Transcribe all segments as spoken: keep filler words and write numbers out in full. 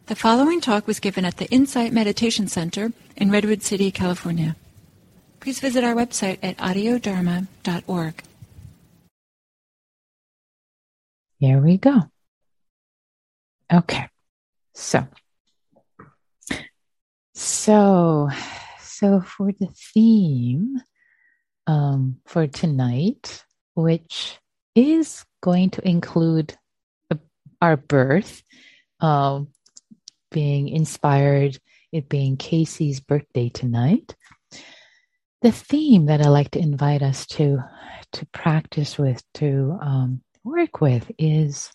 The following talk was given at the Insight Meditation Center in Redwood City, California. Please visit our website at audio dharma dot org. Here we go. Okay. So, so, so for the theme um, for tonight, which is going to include uh, our birth, um, being inspired, it being Casey's birthday tonight. The theme that I like to invite us to to practice with, to um, work with, is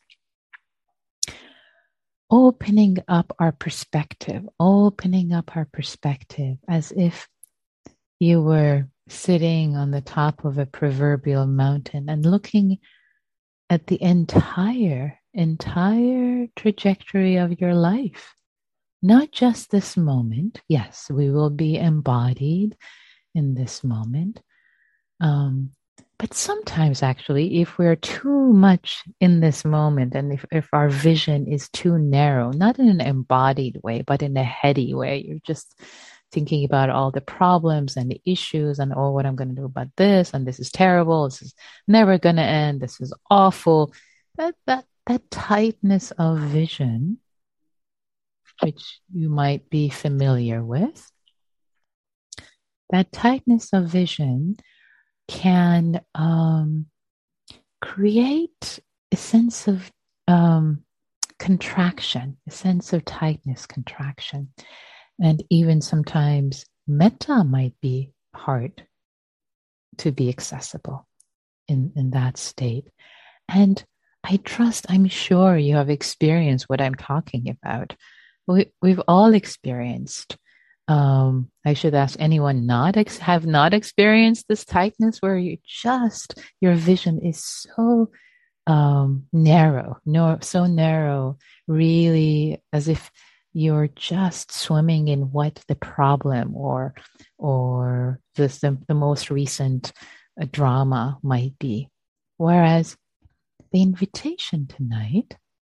opening up our perspective, opening up our perspective as if you were sitting on the top of a proverbial mountain and looking at the entire, entire trajectory of your life. Not just this moment. Yes, we will be embodied in this moment. Um, but sometimes actually, if we're too much in this moment and if, if our vision is too narrow, not in an embodied way, but in a heady way, you're just thinking about all the problems and the issues and, oh, what I'm going to do about this, and this is terrible, this is never going to end, this is awful. That, that, that tightness of vision, which you might be familiar with, that tightness of vision can um, create a sense of um, contraction, a sense of tightness, contraction. And even sometimes metta might be hard to be accessible in, in that state. And I trust, I'm sure you have experienced what I'm talking about. We, we've all experienced, um, I should ask anyone not ex- have not experienced this tightness where you just, your vision is so um, narrow, no, so narrow, really as if you're just swimming in what the problem or, or just the, the most recent uh, drama might be. Whereas the invitation tonight,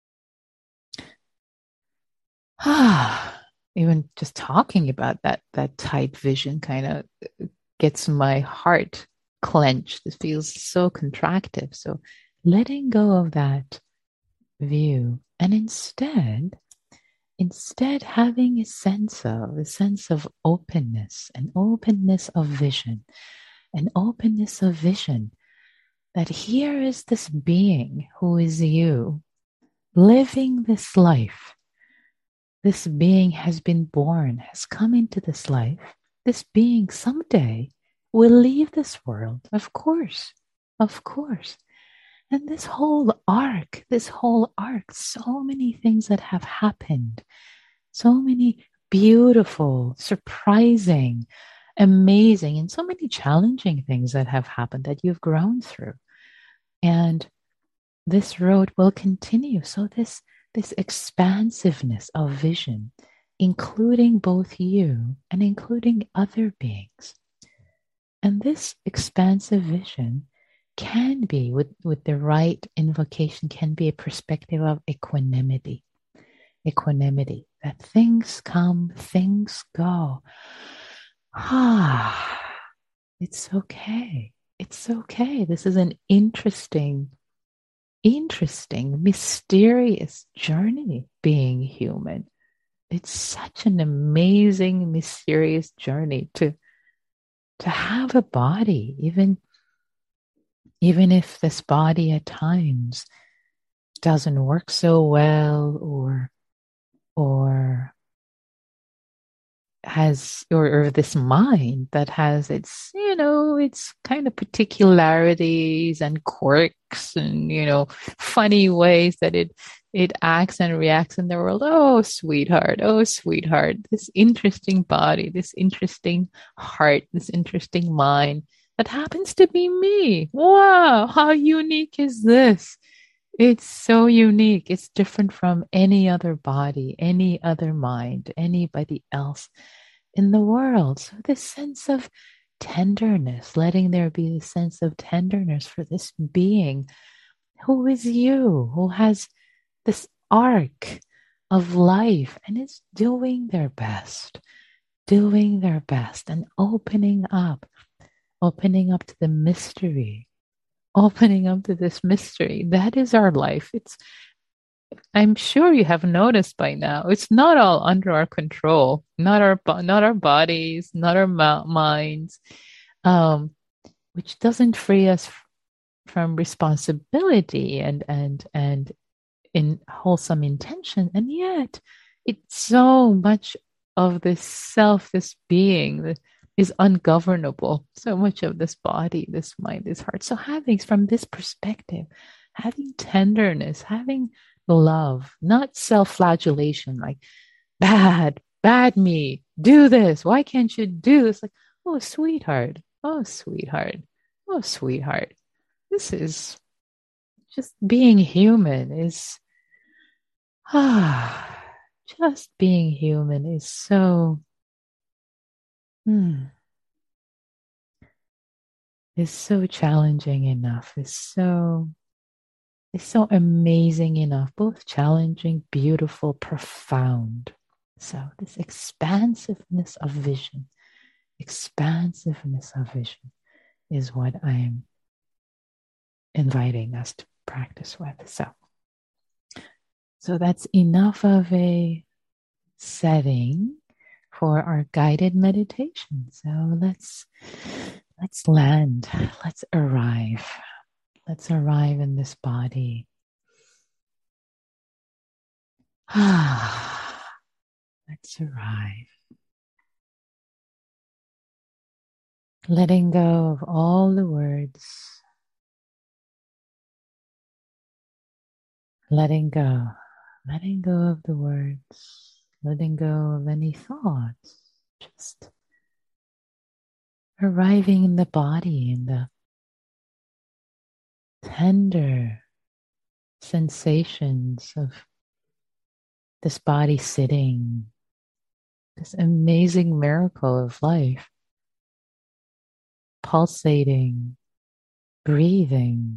ah, even just talking about that, that tight vision kind of gets my heart clenched. It feels so contractive. So letting go of that view and instead, instead having a sense of, a sense of openness, an openness of vision, an openness of vision that here is this being who is you living this life. This being has been born, has come into this life. This being someday will leave this world, of course, of course. And this whole arc, this whole arc, so many things that have happened, so many beautiful, surprising, amazing, and so many challenging things that have happened that you've grown through. And this road will continue. So this This expansiveness of vision, including both you and including other beings. And this expansive vision can be, with, with the right invocation, can be a perspective of equanimity. Equanimity, that things come, things go. Ah, it's okay. It's okay. This is an interesting Interesting, mysterious journey being human. It's such an amazing, mysterious journey to, to have a body, even, even if this body at times doesn't work so well or, or has, or, or this mind that has its, you know, its kind of particularities and quirks and, you know, funny ways that it, it acts and reacts in the world. Oh, sweetheart. Oh, sweetheart. This interesting body, this interesting heart, this interesting mind that happens to be me. Wow. How unique is this? It's so unique. It's different from any other body, any other mind, anybody else in the world. So this sense of tenderness, letting there be a sense of tenderness for this being who is you, who has this arc of life and is doing their best, doing their best and opening up, opening up to the mystery, opening up to this mystery. That is our life. It's, I'm sure you have noticed by now, it's not all under our control, not our, not our bodies, not our minds, um, which doesn't free us from responsibility and, and, and in wholesome intention. And yet it's so much of this self, this being that is ungovernable. So much of this body, this mind, this heart. So having from this perspective, having tenderness, having love, not self-flagellation, like bad, bad me, do this. Why can't you do this? Like, oh, sweetheart. Oh, sweetheart. Oh, sweetheart. This is just being human is, ah, just being human is so, hmm, is so challenging enough. Is so, is so amazing enough. Both challenging, beautiful, profound. So this expansiveness of vision, expansiveness of vision is what I am inviting us to practice with. So, so that's enough of a setting for our guided meditation. So let's let's land. Let's arrive. Let's arrive in this body. Ah, let's arrive. Letting go of all the words. Letting go. Letting go of the words. Letting go of any thoughts. Just arriving in the body, in the tender sensations of this body sitting, this amazing miracle of life, pulsating, breathing,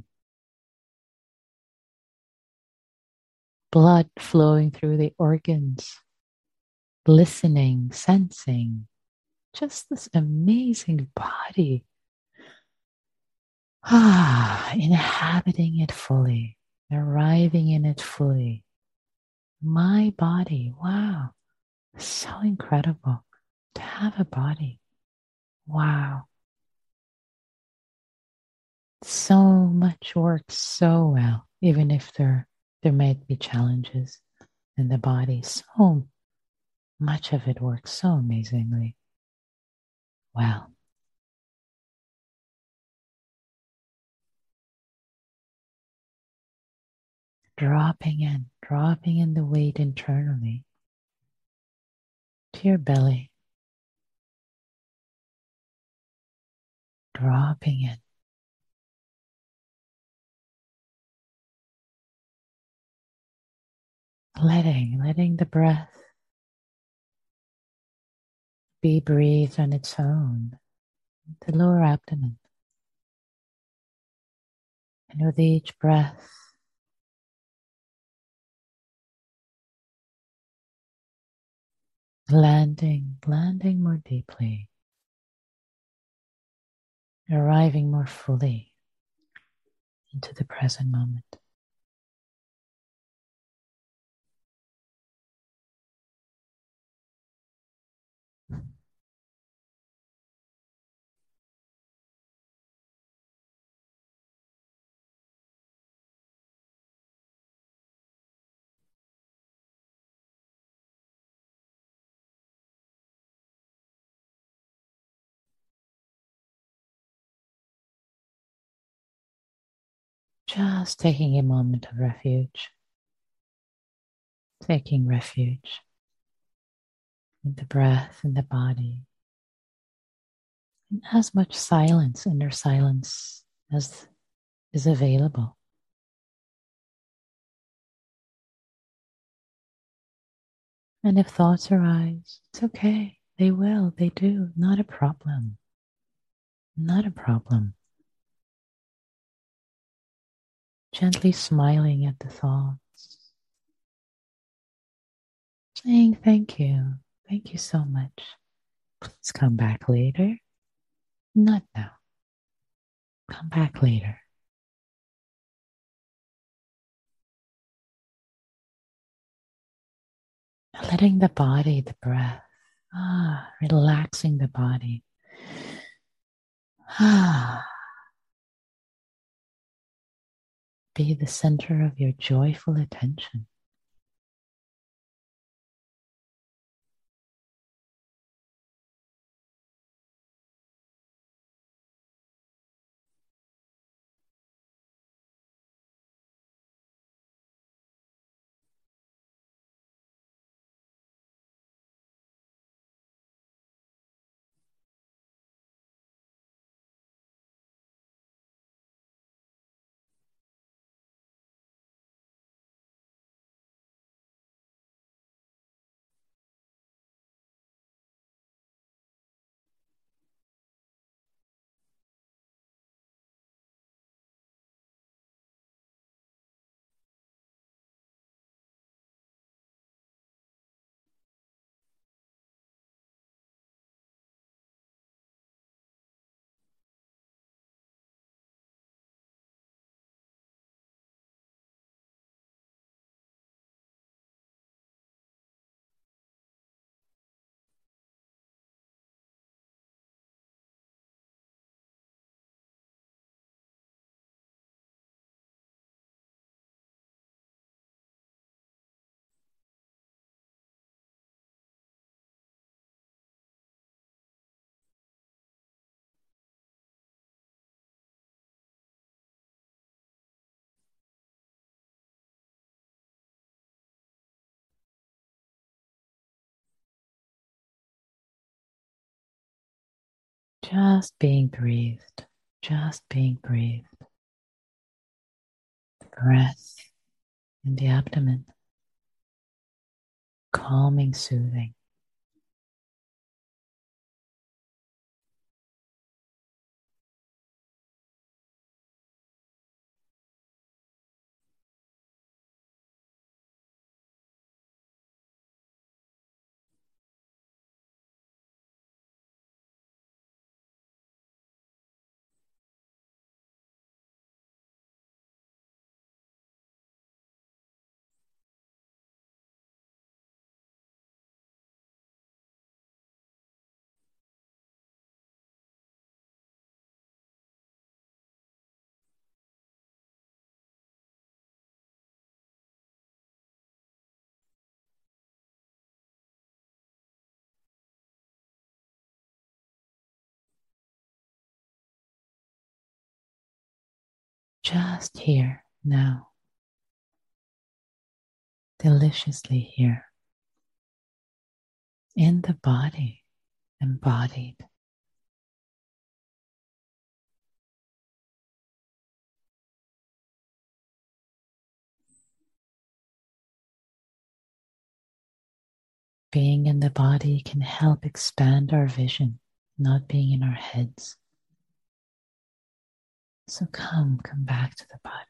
blood flowing through the organs, listening, sensing, just this amazing body. Ah, inhabiting it fully, arriving in it fully. My body, wow, so incredible to have a body. Wow. So much works so well, even if there, there might be challenges in the body. So much of it works so amazingly well. Dropping in, dropping in the weight internally to your belly. Dropping in. Letting, letting the breath be breathed on its own, the lower abdomen. And with each breath, landing, landing more deeply, arriving more fully into the present moment. Just taking a moment of refuge, taking refuge in the breath, in the body, and as much silence, inner silence, as is available. And if thoughts arise, it's okay. They will, they do. Not a problem. Not a problem. Gently smiling at the thoughts. saying thank you. Thank you so much. Please come back later. Not now. Come back later. Letting the body, the breath, ah, relaxing the body. Ah, be the center of your joyful attention. Just being breathed. Just being breathed. Breath in the abdomen. Calming, soothing. Just here, now. Deliciously here. In the body, embodied. Being in the body can help expand our vision, not being in our heads. So come, come back to the body.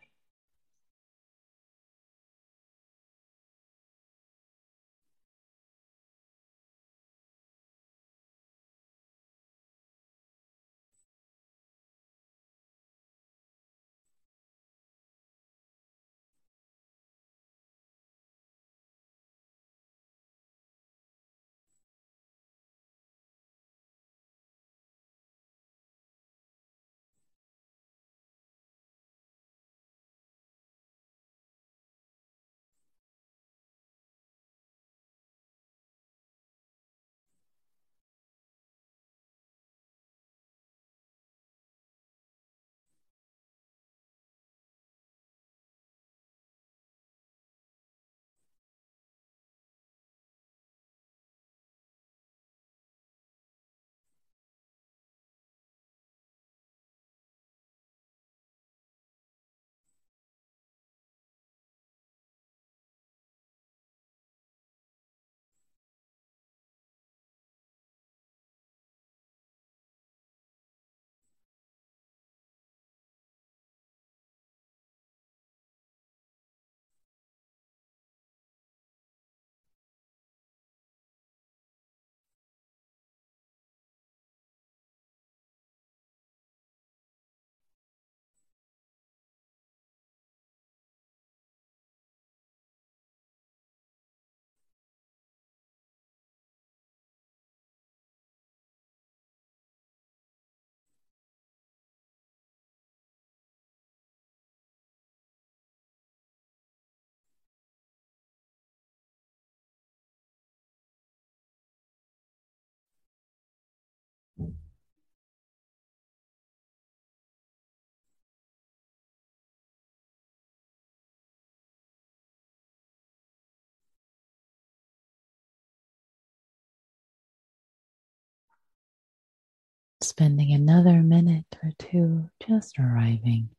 Spending another minute or two just arriving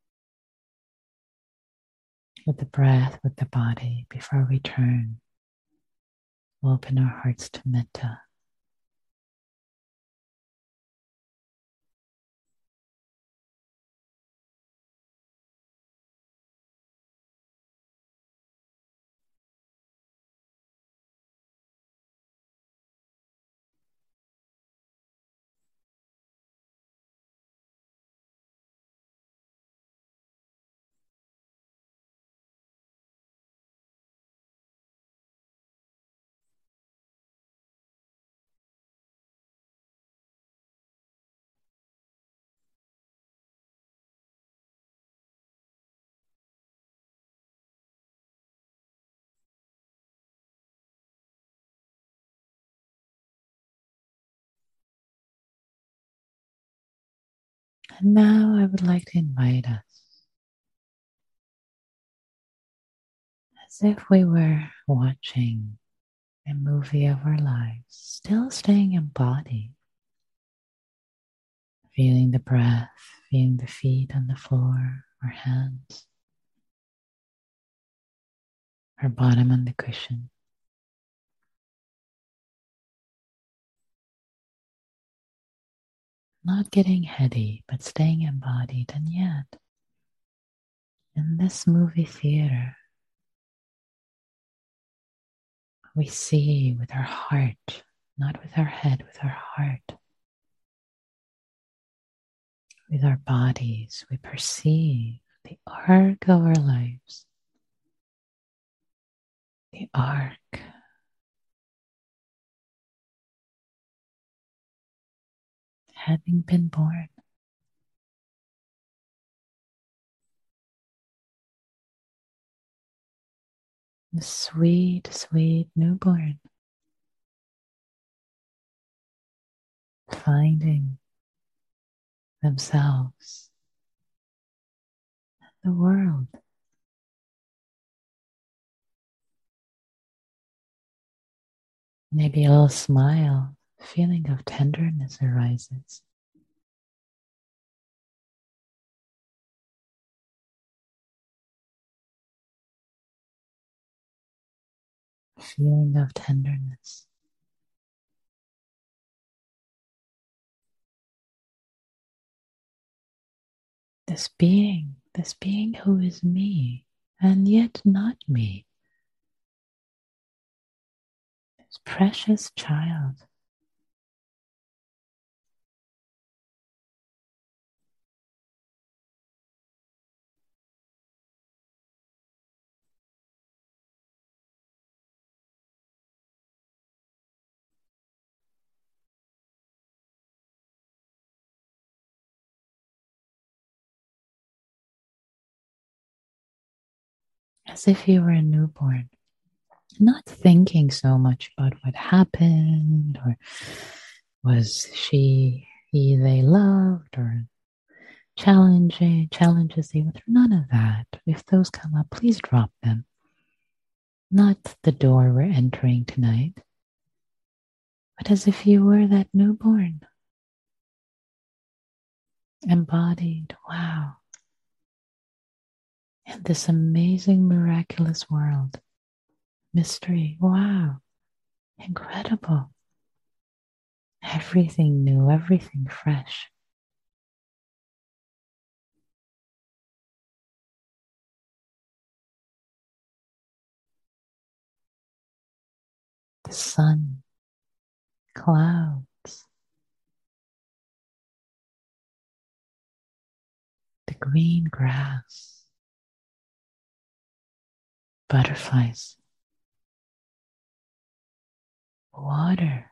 with the breath, with the body, before we turn, open our hearts to metta. And now I would like to invite us, as if we were watching a movie of our lives, still staying embodied, feeling the breath, feeling the feet on the floor, our hands, our bottom on the cushion. Not getting heady, but staying embodied. And yet, in this movie theater, we see with our heart, not with our head, with our heart. With our bodies, we perceive the arc of our lives. The arc. Having been born. The sweet, sweet newborn. Finding themselves in the world. Maybe a little smile, feeling of tenderness arises. Feeling of tenderness. This being, this being who is me, and yet not me. This precious child. As if you were a newborn, not thinking so much about what happened, or was she, he, they loved, or challenging, challenges they went through. None of that. If those come up, please drop them. Not the door we're entering tonight, but as if you were that newborn. Embodied, wow. In this amazing, miraculous world. Mystery, wow. Incredible. Everything new, everything fresh. The sun, clouds, the green grass, butterflies, water,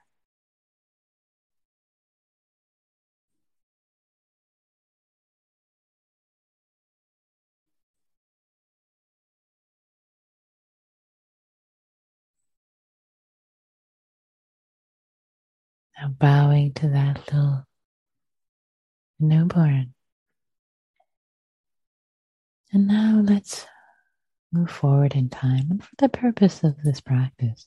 Now bowing to that little newborn. And now let's move forward in time. And for the purpose of this practice,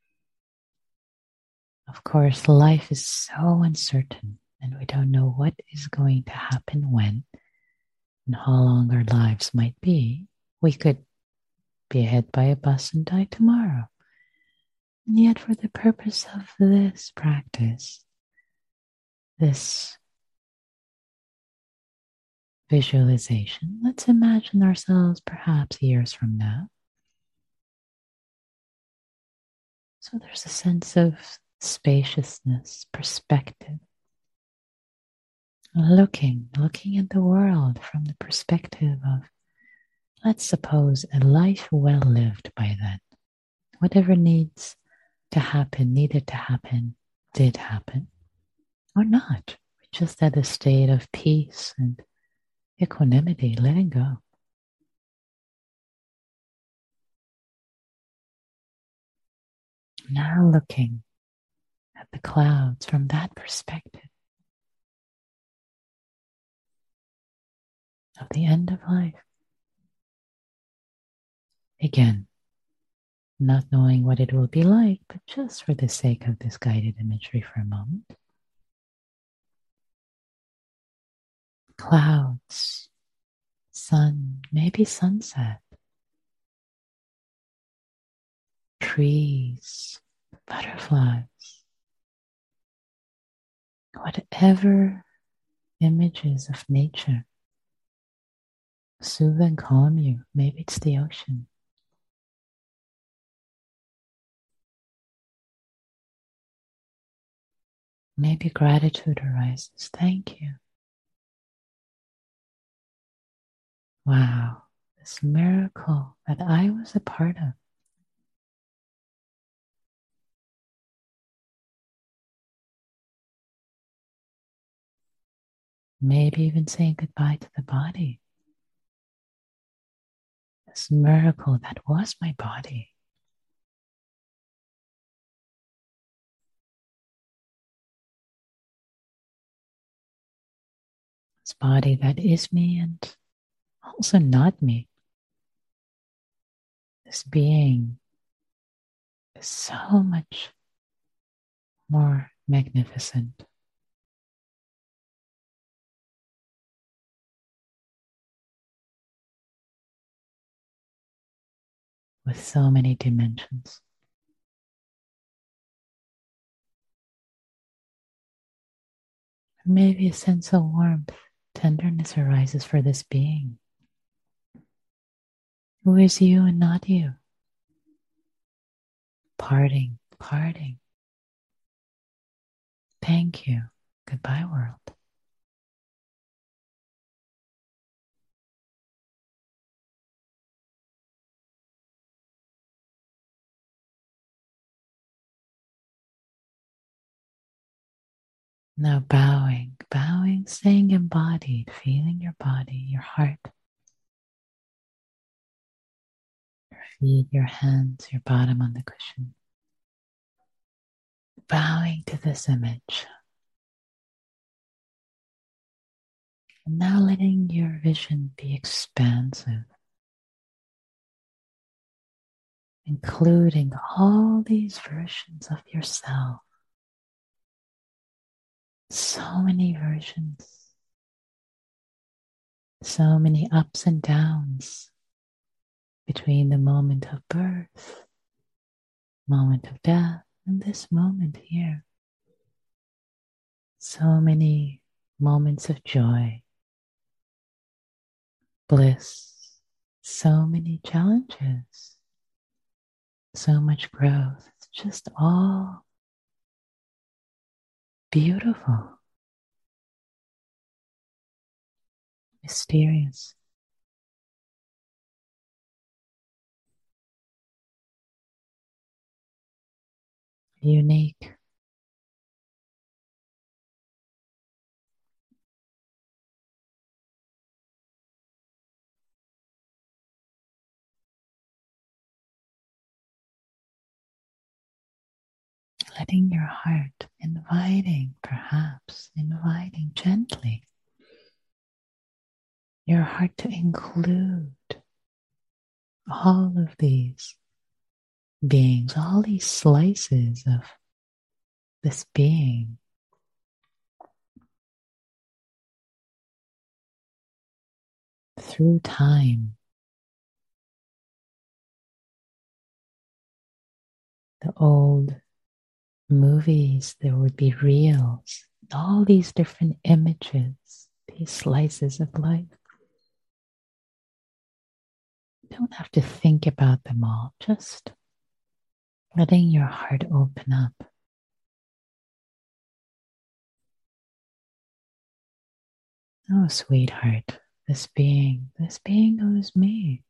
of course, life is so uncertain and we don't know what is going to happen when and how long our lives might be. We could be hit by a bus and die tomorrow. And yet for the purpose of this practice, this visualization, let's imagine ourselves perhaps years from now. So there's a sense of spaciousness, perspective. Looking, looking at the world from the perspective of, let's suppose, a life well lived by then. Whatever needs to happen, needed to happen, did happen, or not. We're just at a state of peace and equanimity, letting go. Now looking at the clouds from that perspective of the end of life. Again, not knowing what it will be like, but just for the sake of this guided imagery for a moment. Clouds, sun, maybe sunset, trees, butterflies, whatever images of nature soothe and calm you. Maybe it's the ocean. Maybe gratitude arises. Thank you. Wow, this miracle that I was a part of. Maybe even saying goodbye to the body. This miracle that was my body. This body that is me and also not me. This being is so much more magnificent. With so many dimensions. Maybe a sense of warmth, tenderness arises for this being, who is you and not you. Parting, parting. Thank you. Goodbye, world. Now bowing, bowing, staying embodied, feeling your body, your heart, your feet, your hands, your bottom on the cushion. Bowing to this image. And now letting your vision be expansive, including all these versions of yourself. So many versions, so many ups and downs between the moment of birth, moment of death, and this moment here. So many moments of joy, bliss, so many challenges, so much growth. It's just all beautiful, mysterious. Unique. letting your heart, inviting, perhaps inviting gently your heart to include all of these beings, all these slices of this being. Through time, the old movies, there would be reels, all these different images, these slices of life. You don't have to think about them all, just letting your heart open up. Oh, sweetheart, this being, this being who is me.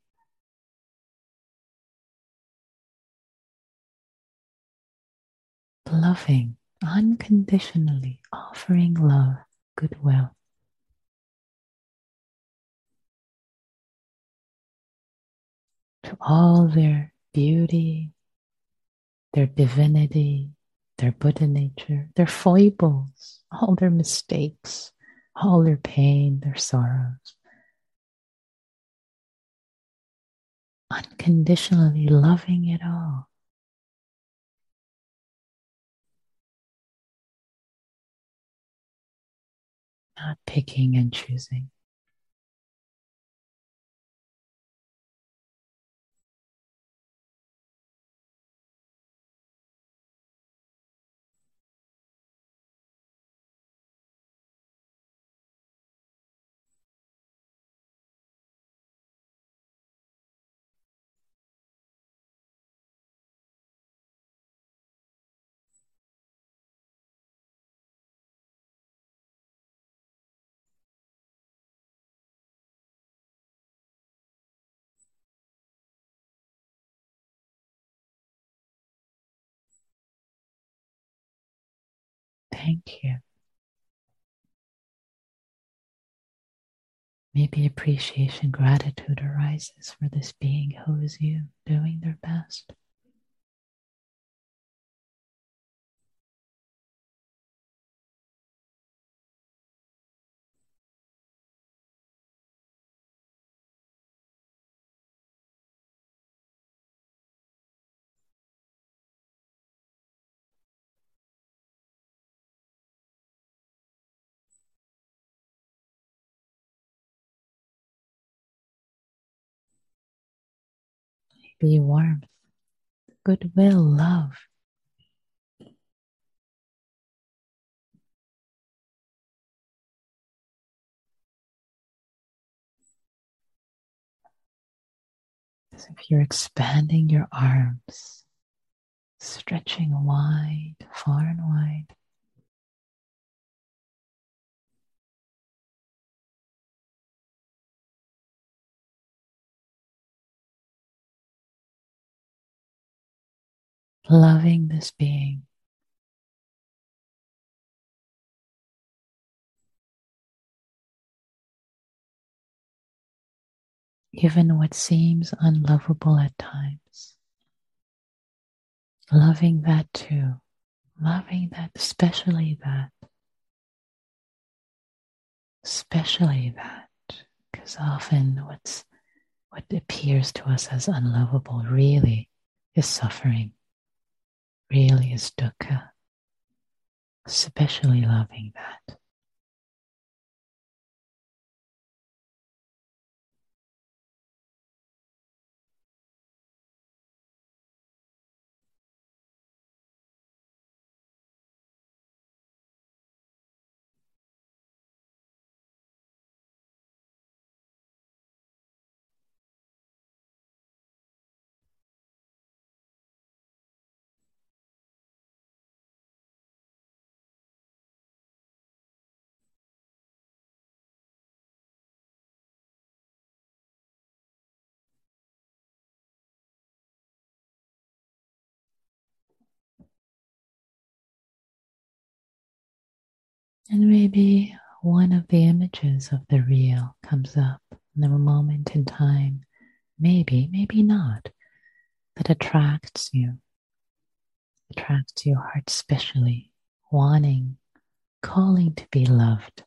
Loving, unconditionally, offering love, goodwill. To all their beauty, their divinity, their Buddha nature, their foibles, all their mistakes, all their pain, their sorrows. Unconditionally loving it all. Not picking and choosing. Thank you. Maybe appreciation, gratitude arises for this being who is you, doing their best. Be warmth, goodwill, love. As if you're expanding your arms, stretching wide, far and wide. Loving this being. Even what seems unlovable at times. Loving that too. Loving that, especially that. Especially that. Because often what's what appears to us as unlovable really is suffering. Really is dukkha. Especially loving that. And maybe one of the images of the real comes up in a moment in time, maybe, maybe not, that attracts you. attracts your heart specially, wanting, calling to be loved,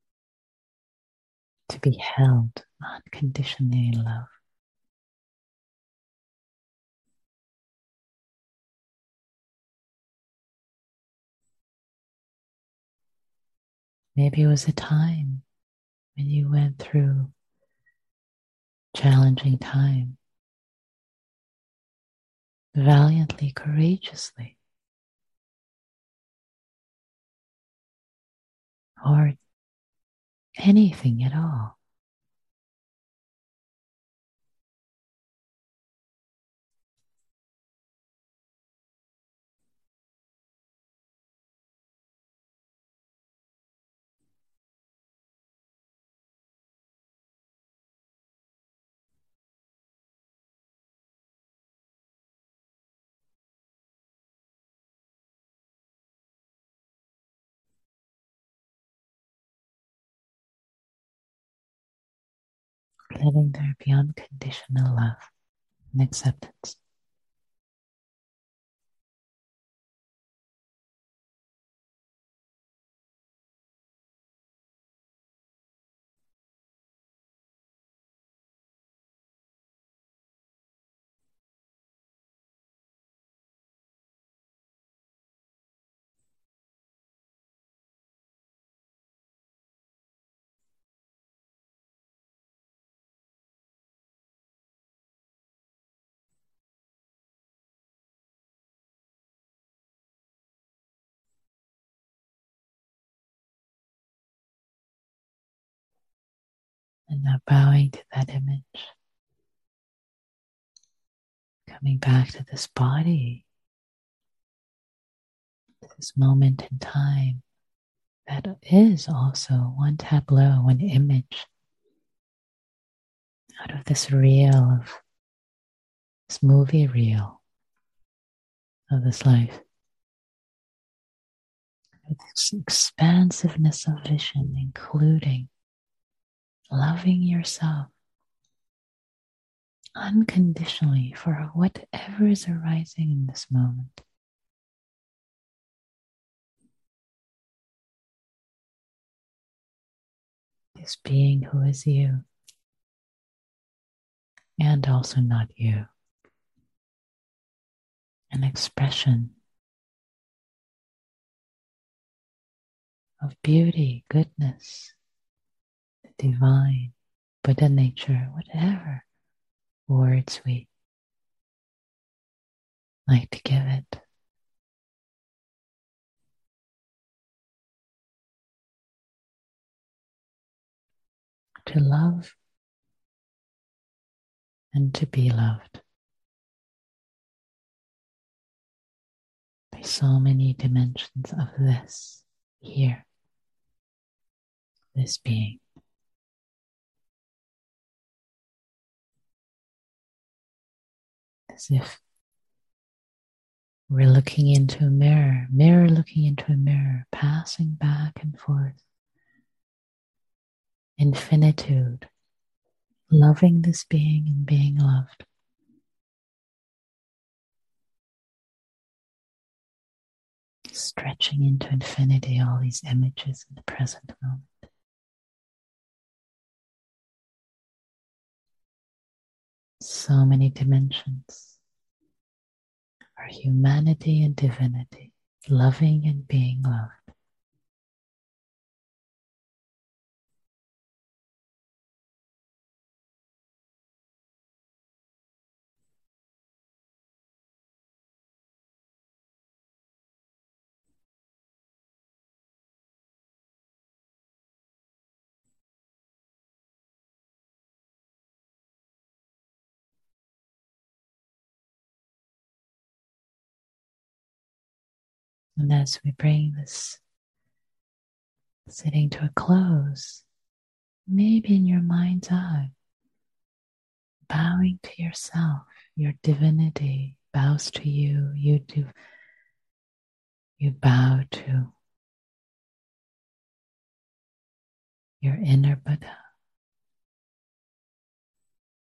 to be held, unconditionally loved. Maybe it was a time when you went through challenging time, valiantly, courageously, or anything at all. Letting there be unconditional love and acceptance. And now bowing to that image, coming back to this body, this moment in time that is also one tableau, one image out of this reel of this movie reel of this life. With this expansiveness of vision, including loving yourself unconditionally for whatever is arising in this moment. This being who is you and also not you. An expression of beauty, goodness, the divine, Buddha nature, whatever words we like to give it. To love and to be loved by so many dimensions of this here, this being. As if we're looking into a mirror, mirror looking into a mirror, passing back and forth. Infinitude, loving this being and being loved. Stretching into infinity all these images in the present moment. So many dimensions. Our humanity and divinity, loving and being loved. And as we bring this sitting to a close, maybe in your mind's eye, bowing to yourself, your divinity bows to you, you do, you bow to your inner Buddha.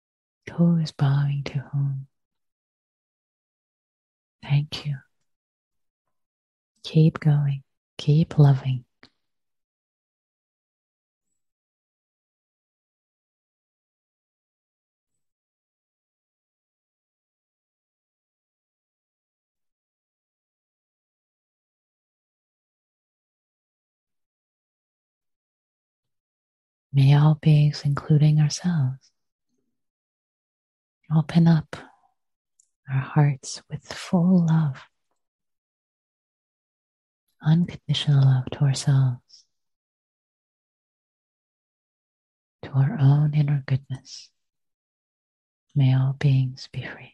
Who is bowing to whom? Thank you. Keep going. Keep loving. May all beings, including ourselves, open up our hearts with full love, unconditional love to ourselves, to our own inner goodness. May all beings be free.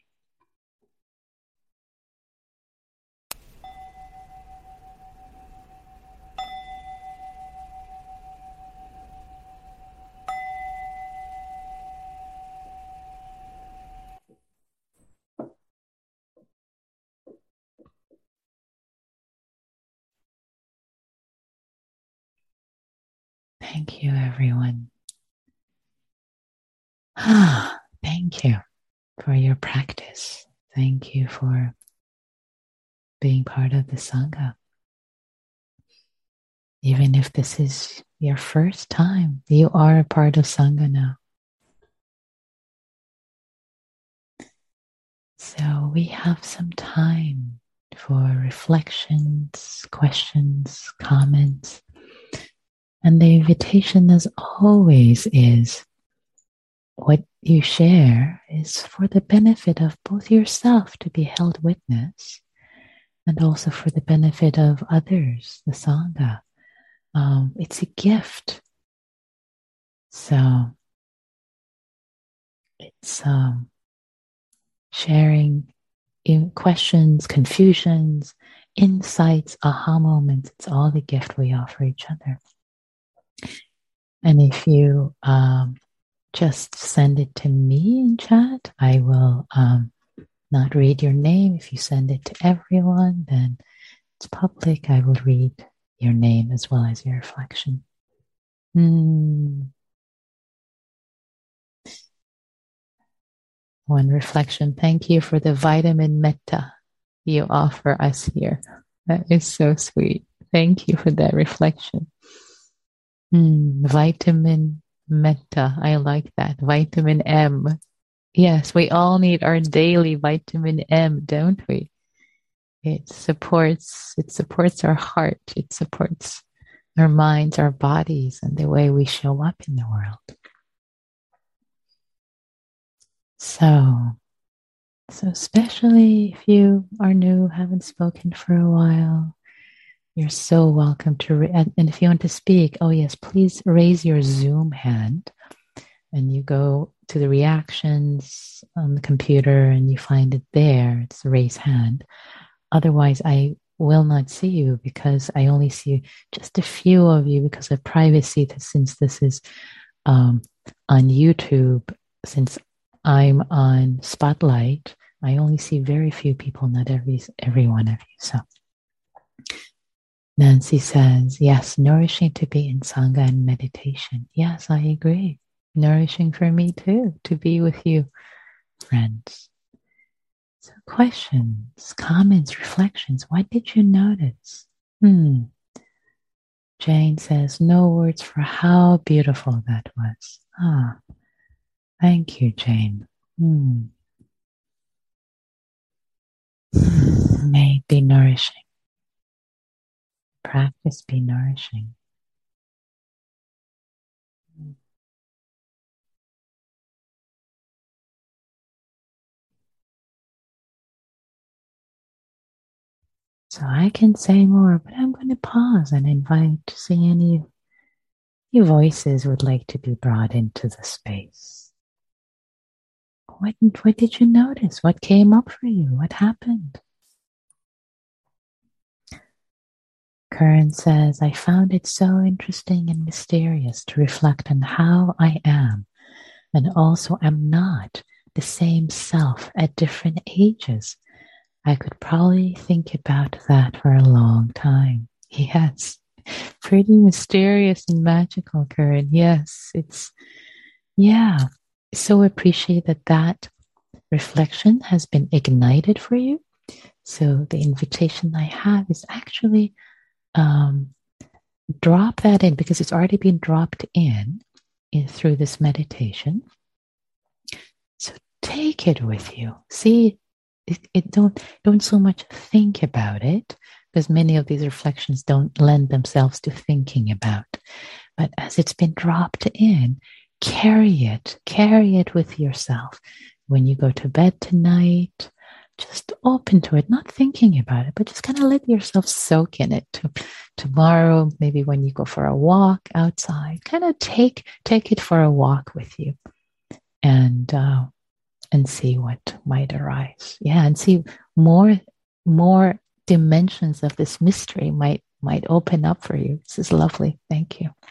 Thank you, everyone. Ah, thank you for your practice. Thank you for being part of the Sangha. Even if this is your first time, you are a part of Sangha now. So we have some time for reflections, questions, comments. And the invitation, as always, is what you share is for the benefit of both yourself to be held witness and also for the benefit of others, the Sangha. Um, it's a gift. So it's um, sharing in questions, confusions, insights, aha moments. It's all the gift we offer each other. And if you um, just send it to me in chat, I will um, not read your name. If you send it to everyone, then it's public. I will read your name as well as your reflection. Hmm. One reflection. Thank you for the vitamin metta you offer us here. That is so sweet. Thank you for that reflection. Hmm. Vitamin metta. I like that. Vitamin M. Yes, we all need our daily vitamin M, don't we? It supports, it supports our heart. It supports our minds, our bodies, and the way we show up in the world. So, so especially if you are new, haven't spoken for a while, you're so welcome to, re- and if you want to speak, oh yes, please raise your Zoom hand and you go to the reactions on the computer and you find it there. It's a raise hand. Otherwise, I will not see you because I only see just a few of you because of privacy, since this is um, on YouTube, since I'm on Spotlight, I only see very few people, not every every one of you. So Nancy says, yes, nourishing to be in Sangha and meditation. Yes, I agree. Nourishing for me too, to be with you, friends. So questions, comments, reflections. What did you notice? Hmm. Jane says, no words for how beautiful that was. Ah, thank you, Jane. Hmm. May it be nourishing. Practice be nourishing. So I can say more, but I'm going to pause and invite to see any, any voices would like to be brought into the space. What, what did you notice? What came up for you? What happened? Karen says, I found it so interesting and mysterious to reflect on how I am and also am not the same self at different ages. I could probably think about that for a long time. Yes, pretty mysterious and magical, Karen. Yes, it's, yeah. So appreciate that that reflection has been ignited for you So the invitation I have is actually um, drop that in because it's already been dropped in, in through this meditation. So take it with you. See, it, it don't don't so much think about it, because many of these reflections don't lend themselves to thinking about. But as it's been dropped in, carry it, carry it with yourself. When you go to bed tonight, just open to it, not thinking about it, but just kind of let yourself soak in it. Tomorrow, maybe when you go for a walk outside, kind of take take it for a walk with you, and uh, and see what might arise. Yeah, and see more more dimensions of this mystery might might open up for you. This is lovely. Thank you.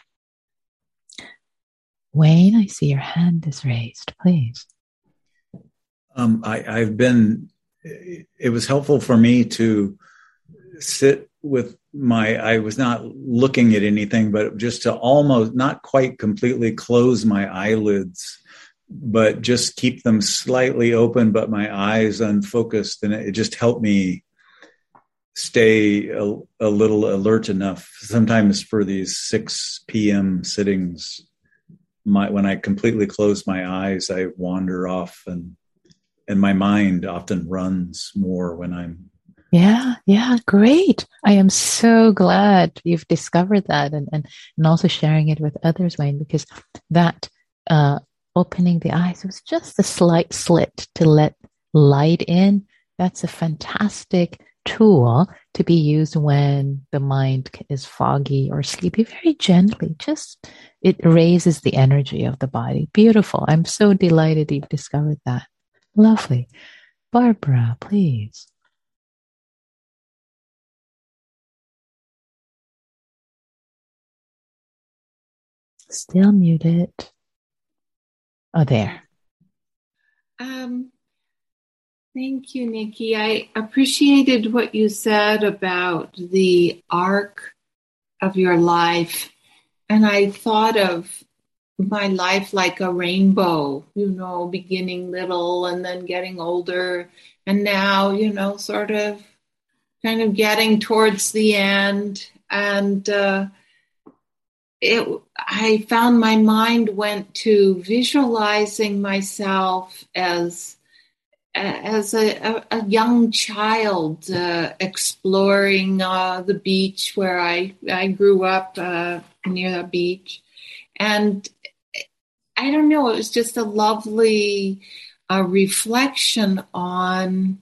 Wayne, I see your hand is raised. Please. Um, I, I've been, it was helpful for me to sit with my, I was not looking at anything, but just to almost not quite completely close my eyelids, but just keep them slightly open, but my eyes unfocused. And it just helped me stay a, a little alert enough. Sometimes for these six p.m. sittings, my, when I completely close my eyes, I wander off, and and my mind often runs more when I'm. Yeah, yeah, great. I am so glad you've discovered that, and, and, and also sharing it with others, Wayne, because that uh, opening the eyes was just a slight slit to let light in. That's a fantastic tool to be used when the mind is foggy or sleepy, very gently. Just, it raises the energy of the body. Beautiful. I'm so delighted you've discovered that. Lovely. Barbara, please. Still muted. Oh, there. Um, thank you, Nikki. I appreciated what you said about the arc of your life. And I thought of my life like a rainbow, you know, beginning little and then getting older. And now, you know, sort of kind of getting towards the end. And uh, it, I found my mind went to visualizing myself as as a, a, a young child uh, exploring uh, the beach where I, I grew up uh, near the beach. And I don't know, it was just a lovely uh, reflection on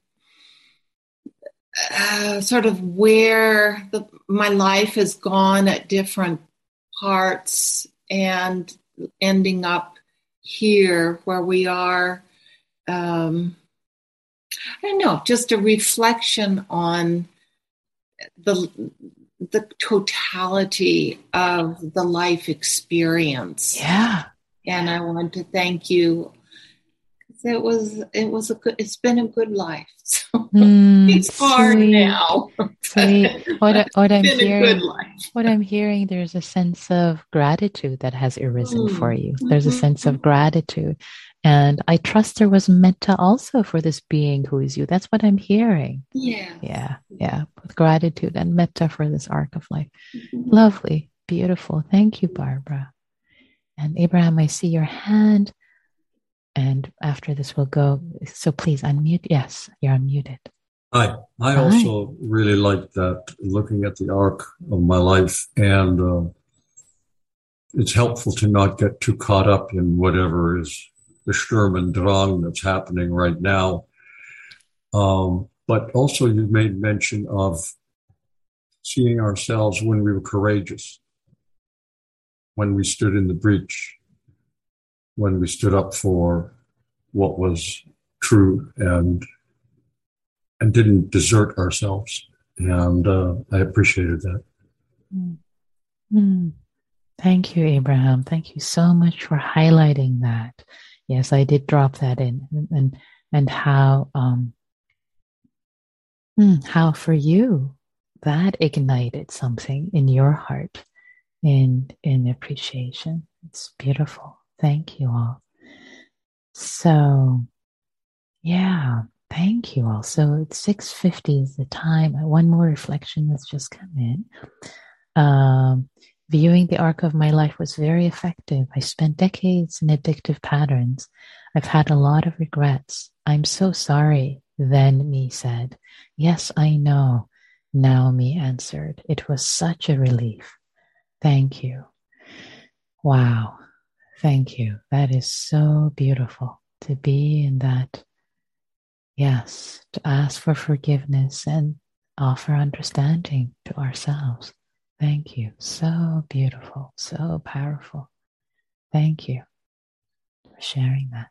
uh, sort of where the, my life has gone at different parts and ending up here where we are. Um, I don't know, just a reflection on the the totality of the life experience. Yeah. And I want to thank you. It was it was a good it's been a good life. So mm, it's hard sweet, now. Sweet. What, I, what I'm hearing, life. what I'm hearing, there's a sense of gratitude that has arisen mm. for you. There's mm-hmm. a sense of gratitude. And I trust there was metta also for this being who is you. That's what I'm hearing. Yeah. Yeah. Yeah. With gratitude and metta for this arc of life. Mm-hmm. Lovely. Beautiful. Thank you, Barbara. And Abraham, I see your hand. And after this, we'll go. So please unmute. Yes, you're unmuted. Hi. I Hi. also really like that, looking at the arc of my life. And uh, it's helpful to not get too caught up in whatever is the Sturm und Drang that's happening right now. Um, but also you made mention of seeing ourselves when we were courageous, when we stood in the breach, when we stood up for what was true and and didn't desert ourselves. And uh, I appreciated that. Mm. Mm. Thank you, Abraham. Thank you so much for highlighting that. Yes, I did drop that in, and and how um how for you that ignited something in your heart in in appreciation. It's beautiful. Thank you all. So, yeah, Thank you all. So it's six fifty is the time. One more reflection that's just come in. Um, viewing the arc of my life was very effective. I spent decades in addictive patterns. I've had a lot of regrets. I'm so sorry. Then me said, yes, I know. Now me answered. It was such a relief. Thank you. Wow. Thank you. That is so beautiful to be in that. Yes, to ask for forgiveness and offer understanding to ourselves. Thank you. So beautiful, so powerful. Thank you for sharing that.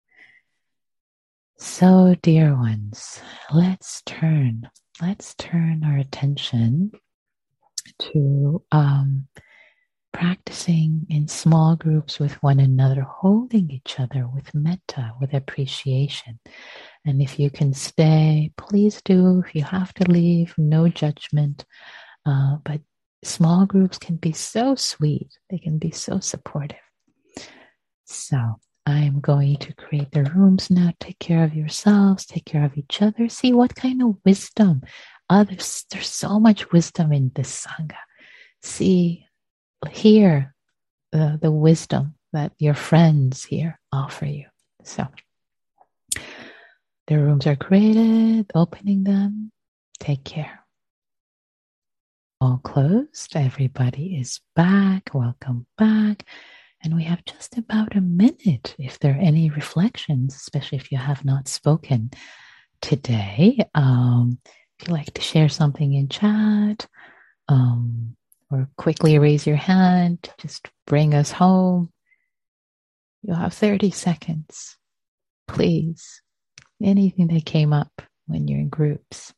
So, dear ones, let's turn, let's turn our attention to um, practicing in small groups with one another, holding each other with metta, with appreciation. And if you can stay, please do. If you have to leave, no judgment. Uh, but small groups can be so sweet. They can be so supportive. So I'm going to create the rooms now. Take care of yourselves. Take care of each other. See what kind of wisdom. Others, there's so much wisdom in this Sangha. See, hear the, the wisdom that your friends here offer you. So the rooms are created, opening them. Take care. All closed. Everybody is back. Welcome back. And we have just about a minute if there are any reflections, especially if you have not spoken today. Um, if you'd like to share something in chat, um, or quickly raise your hand, just bring us home. You'll have thirty seconds. Please. Anything that came up when you're in groups.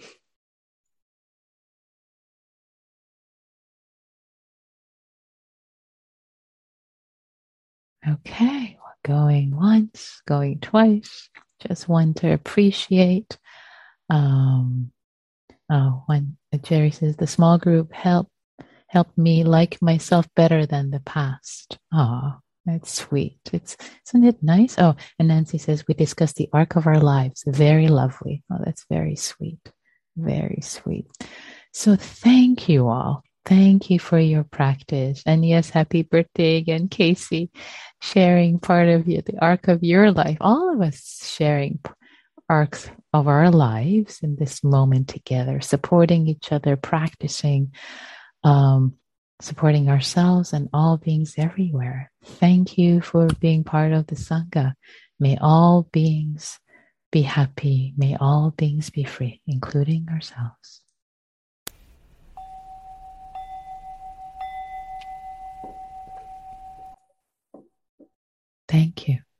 Okay, going once, going twice. Just want to appreciate. Um, oh, when Jerry says the small group helped helped me like myself better than the past. Oh, that's sweet. It's isn't it nice? Oh, and Nancy says we discussed the arc of our lives. Very lovely. Oh, that's very sweet. Very sweet. So thank you all. Thank you for your practice. And yes, happy birthday again, Casey, sharing part of you, the arc of your life. All of us sharing arcs of our lives in this moment together, supporting each other, practicing, um, supporting ourselves and all beings everywhere. Thank you for being part of the Sangha. May all beings be happy. May all beings be free, including ourselves. Thank you.